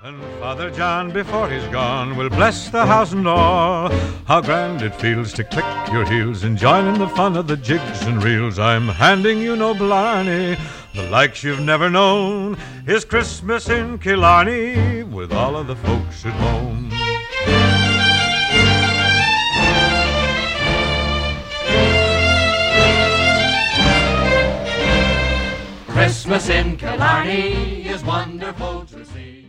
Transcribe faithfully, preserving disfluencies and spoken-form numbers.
And Father John, before he's gone, will bless the house and all. How grand it feels to click your heels and join in the fun of the jigs and reels. I'm handing you no blarney, the likes you've never known. It's Christmas in Killarney with all of the folks at home. Christmas in Killarney is wonderful to see.